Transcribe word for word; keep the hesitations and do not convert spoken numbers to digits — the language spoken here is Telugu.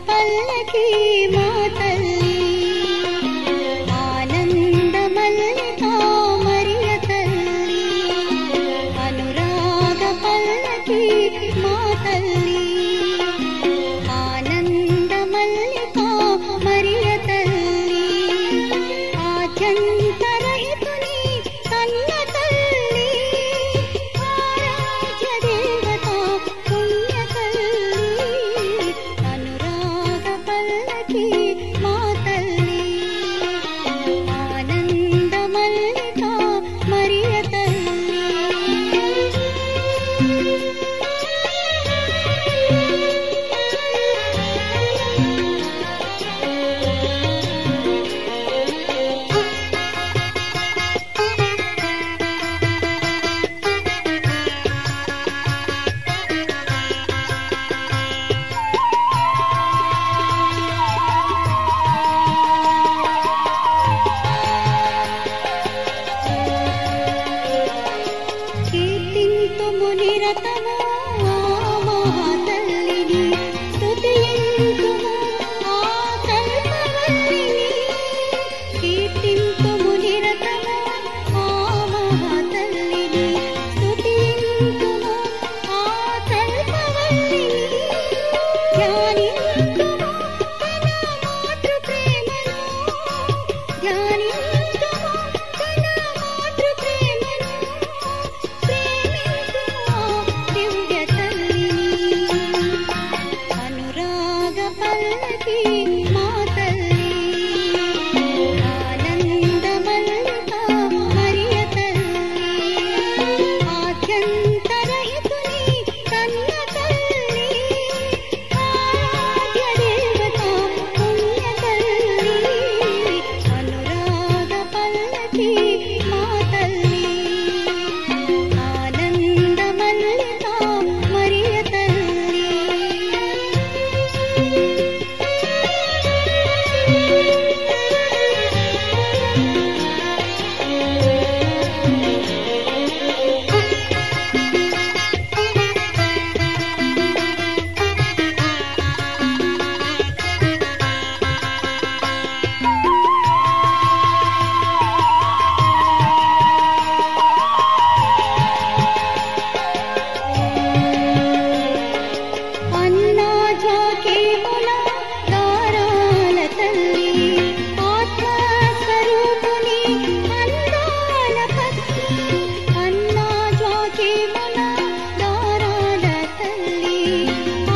పల్లకి మా తల్లి ఆనంద మల్లిక మరియ తల్లి అనురాగ పల్లకి మా తల్లి ఆనంద మల్లిక మరియ తల్లి ఆద్యంతరహితుని కన్న తల్లి ఆరాధ్య దేవత పుణ్య తల్లి అనురాగ పల్లకి మా తల్లి ఆనంద మల్లిక మరియ తల్లి కీర్తింతుము నిరతము ఆ మహాతల్లిని స్తుతింతుము ఆ కల్పవల్లిని కీర్తింతుము నిరతము ఆ మహాతల్లిని స్తుతింతుము ఆ కల్పవల్లిని ధ్యానింతుము తన మాతృ ప్రేమను ధ్యానింతుము తన మాతృ ప్రేమను దివ్య తల్లిని అనురాగ పల్లకి మా తల్లి ఆనంద మల్లిక మరియ తల్లి ఆద్యంతరహితుని కన్న తల్లి ఆరాధ్య దేవత పుణ్య తల్లి అనురాగ పల్లకి మా తల్లి ఆనంద మల్లిక మరియ తల్లి అన్నా జ్యోతిముల దారాల తల్లి ఆత్మస్వరూపుని అందాల పత్ని అన్నా జ్యోతిముల దారాల తల్లి